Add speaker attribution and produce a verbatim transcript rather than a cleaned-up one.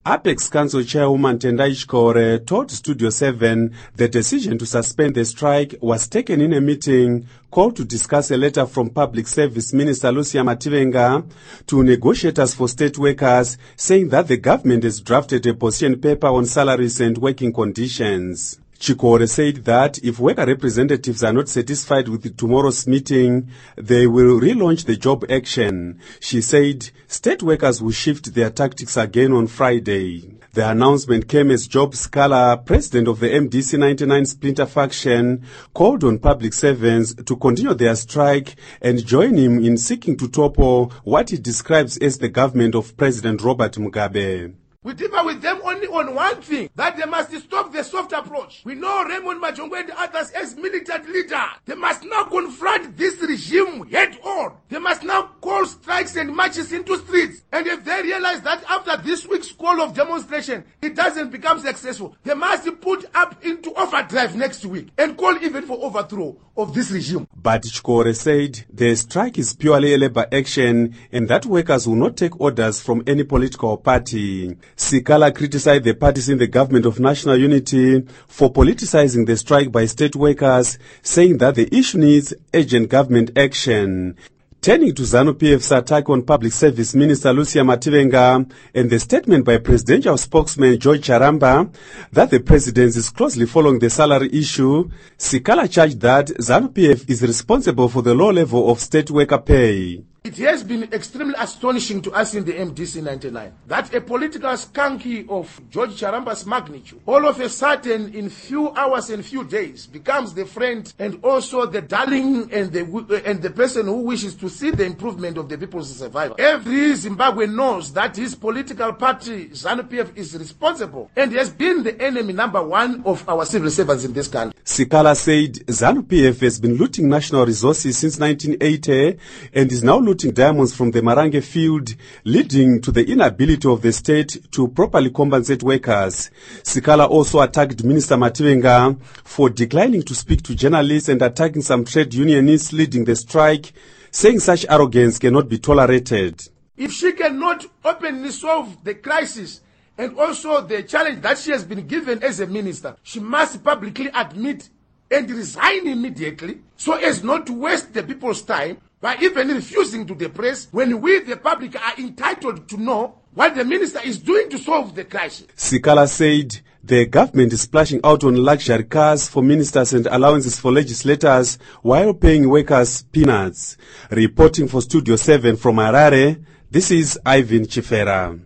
Speaker 1: Apex Council Chairwoman Tendai Chikore told Studio seven the decision to suspend the strike was taken in a meeting called to discuss a letter from Public Service Minister Lucia Mativenga to negotiators for state workers, saying that the government has drafted a position paper on salaries and working conditions. Chikore said that if worker representatives are not satisfied with tomorrow's meeting, they will relaunch the job action. She said state workers will shift their tactics again on Friday. The announcement came as Job Scala, president of the M D C ninety-nine splinter faction, called on public servants to continue their strike and join him in seeking to topple what he describes as the government of President Robert Mugabe.
Speaker 2: We differ with them only on one thing, that they must stop the soft approach. We know Raymond Majongwe and others as militant leader. They must now confront this regime head on. They must now call strikes and marches into streets. And if they realize that after this week's call of demonstration, it doesn't become successful, they must put up into overdrive next week and call even for overthrow of this regime.
Speaker 1: But Chikore said the strike is purely a labor action and that workers will not take orders from any political party. Sikala criticized the parties in the government of national unity for politicizing the strike by state workers, saying that the issue needs urgent government action. Turning to ZANU-P F's attack on Public Service Minister Lucia Mativenga and the statement by presidential spokesman George Charamba that the presidency is closely following the salary issue, Sikala charged that ZANU-P F is responsible for the low level of state worker pay.
Speaker 2: It has been extremely astonishing to us in the M D C ninety-nine that a political skanky of George Charamba's magnitude all of a sudden in few hours and few days becomes the friend and also the darling and the and the person who wishes to see the improvement of the people's survival. Every Zimbabwean knows that his political party ZANU-P F is responsible and has been the enemy number one of our civil servants in this country.
Speaker 1: Sikala said ZANU-P F has been looting national resources since nineteen eighty and is now looting diamonds from the Marange field, leading to the inability of the state to properly compensate workers. Sikala also attacked Minister Mativenga for declining to speak to journalists and attacking some trade unionists leading the strike, saying such arrogance cannot be tolerated.
Speaker 2: If she cannot openly solve the crisis and also the challenge that she has been given as a minister, she must publicly admit and resign immediately so as not to waste the people's time by even refusing to the press when we, the public, are entitled to know what the minister is doing to solve the crisis.
Speaker 1: Sikala said the government is splashing out on luxury cars for ministers and allowances for legislators while paying workers peanuts. Reporting for Studio seven from Harare, this is Ivan Chifera.